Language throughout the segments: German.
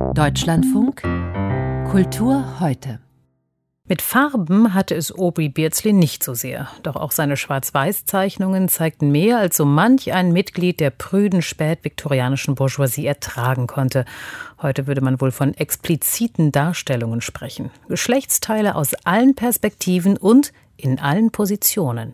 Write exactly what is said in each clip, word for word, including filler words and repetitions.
Deutschlandfunk Kultur heute. Mit Farben hatte es Aubrey Beardsley nicht so sehr. Doch auch seine Schwarz-Weiß-Zeichnungen zeigten mehr, als so manch ein Mitglied der prüden spätviktorianischen Bourgeoisie ertragen konnte. Heute würde man wohl von expliziten Darstellungen sprechen. Geschlechtsteile aus allen Perspektiven und in allen Positionen.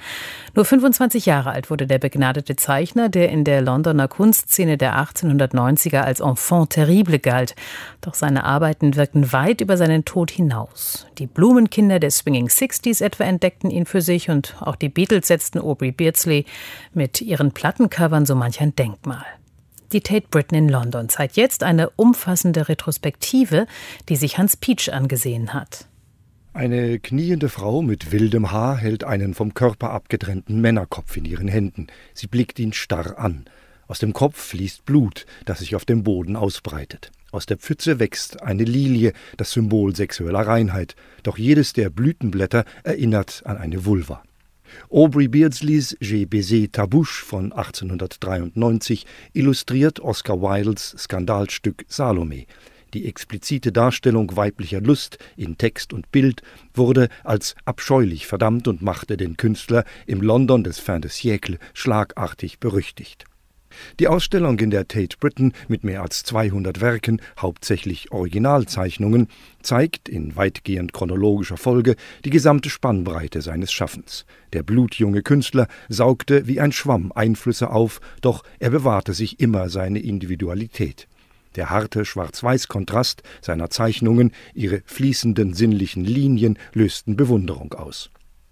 Nur fünfundzwanzig Jahre alt wurde der begnadete Zeichner, der in der Londoner Kunstszene der achtzehnhundertneunziger als Enfant terrible galt. Doch seine Arbeiten wirkten weit über seinen Tod hinaus. Die Blumenkinder der Swinging Sixties etwa entdeckten ihn für sich und auch die Beatles setzten Aubrey Beardsley mit ihren Plattencovern so manch ein Denkmal. Die Tate Britain in London zeigt jetzt eine umfassende Retrospektive, die sich Hans Pietsch angesehen hat. Eine kniende Frau mit wildem Haar hält einen vom Körper abgetrennten Männerkopf in ihren Händen. Sie blickt ihn starr an. Aus dem Kopf fließt Blut, das sich auf dem Boden ausbreitet. Aus der Pfütze wächst eine Lilie, das Symbol sexueller Reinheit. Doch jedes der Blütenblätter erinnert an eine Vulva. Aubrey Beardsleys J'ai baisé ta bouche von achtzehnhundertdreiundneunzig illustriert Oscar Wildes Skandalstück Salome. Die explizite Darstellung weiblicher Lust in Text und Bild wurde als abscheulich verdammt und machte den Künstler im London des Fin de siècle schlagartig berüchtigt. Die Ausstellung in der Tate Britain mit mehr als zweihundert Werken, hauptsächlich Originalzeichnungen, zeigt in weitgehend chronologischer Folge die gesamte Spannbreite seines Schaffens. Der blutjunge Künstler saugte wie ein Schwamm Einflüsse auf, doch er bewahrte sich immer seine Individualität. Der harte Schwarz-Weiß-Kontrast seiner Zeichnungen, ihre fließenden sinnlichen Linien lösten Bewunderung aus.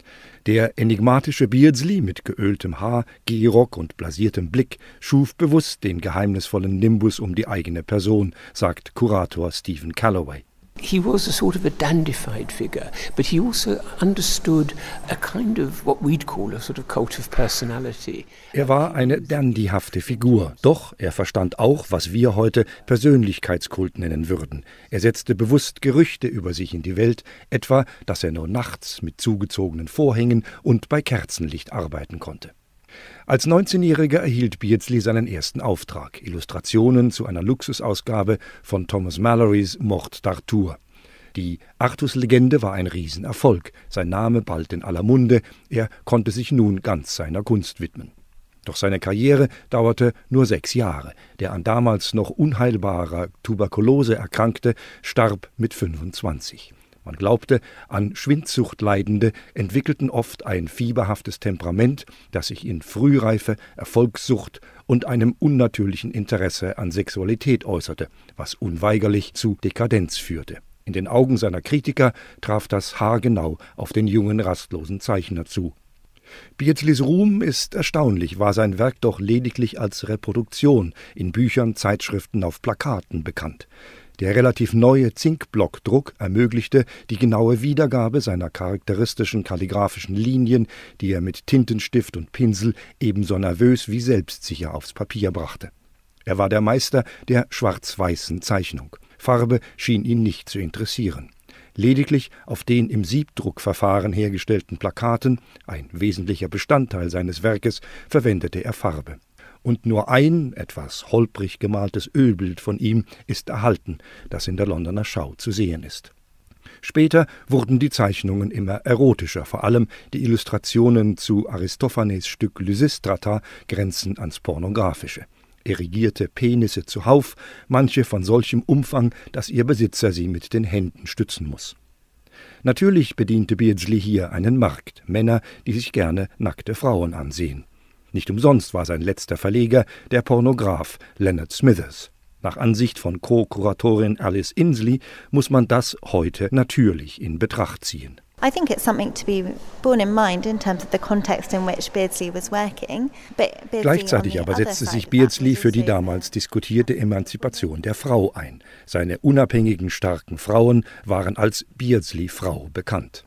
Der enigmatische Beardsley mit geöltem Haar, Gehrock und blasiertem Blick schuf bewusst den geheimnisvollen Nimbus um die eigene Person, sagt Kurator Stephen Calloway. He was a sort of a dandified figure, but he also understood a kind of what we'd call a sort of cult of personality. Er war eine dandyhafte Figur, doch er verstand auch, was wir heute Persönlichkeitskult nennen würden. Er setzte bewusst Gerüchte über sich in die Welt, etwa, dass er nur nachts mit zugezogenen Vorhängen und bei Kerzenlicht arbeiten konnte. Als neunzehnjähriger erhielt Beardsley seinen ersten Auftrag, Illustrationen zu einer Luxusausgabe von Thomas Mallorys Morte d'Arthur. Die Artus-Legende war ein Riesenerfolg, sein Name bald in aller Munde, er konnte sich nun ganz seiner Kunst widmen. Doch seine Karriere dauerte nur sechs Jahre. Der an damals noch unheilbarer Tuberkulose Erkrankte starb mit fünfundzwanzig. Man glaubte, an Schwindsucht Leidende entwickelten oft ein fieberhaftes Temperament, das sich in Frühreife, Erfolgssucht und einem unnatürlichen Interesse an Sexualität äußerte, was unweigerlich zu Dekadenz führte. In den Augen seiner Kritiker traf das haargenau auf den jungen, rastlosen Zeichner zu. Beardsleys Ruhm ist erstaunlich, war sein Werk doch lediglich als Reproduktion in Büchern, Zeitschriften, auf Plakaten bekannt. Der relativ neue Zinkblockdruck ermöglichte die genaue Wiedergabe seiner charakteristischen kalligraphischen Linien, die er mit Tintenstift und Pinsel ebenso nervös wie selbstsicher aufs Papier brachte. Er war der Meister der schwarz-weißen Zeichnung. Farbe schien ihn nicht zu interessieren. Lediglich auf den im Siebdruckverfahren hergestellten Plakaten, ein wesentlicher Bestandteil seines Werkes, verwendete er Farbe. Und nur ein, etwas holprig gemaltes Ölbild von ihm ist erhalten, das in der Londoner Schau zu sehen ist. Später wurden die Zeichnungen immer erotischer, vor allem die Illustrationen zu Aristophanes' Stück Lysistrata grenzen ans Pornografische. Erigierte Penisse zuhauf, manche von solchem Umfang, dass ihr Besitzer sie mit den Händen stützen muss. Natürlich bediente Beardsley hier einen Markt, Männer, die sich gerne nackte Frauen ansehen. Nicht umsonst war sein letzter Verleger der Pornograph Leonard Smithers. Nach Ansicht von Co-Kuratorin Alice Inslee muss man das heute natürlich in Betracht ziehen. I think it's something to be borne in mind in terms of the context in which Beardsley was working. Beardsley Gleichzeitig aber setzte sich Beardsley für die damals diskutierte Emanzipation der Frau ein. Seine unabhängigen, starken Frauen waren als Beardsley-Frau bekannt.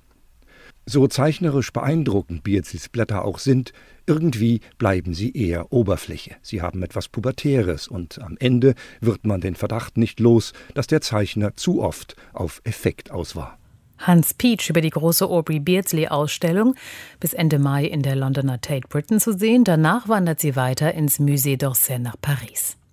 So zeichnerisch beeindruckend Beardsleys Blätter auch sind, irgendwie bleiben sie eher Oberfläche. Sie haben etwas Pubertäres und am Ende wird man den Verdacht nicht los, dass der Zeichner zu oft auf Effekt aus war. Hans Pietsch über die große Aubrey Beardsley-Ausstellung, bis Ende Mai in der Londoner Tate Britain zu sehen. Danach wandert sie weiter ins Musée d'Orsay nach Paris.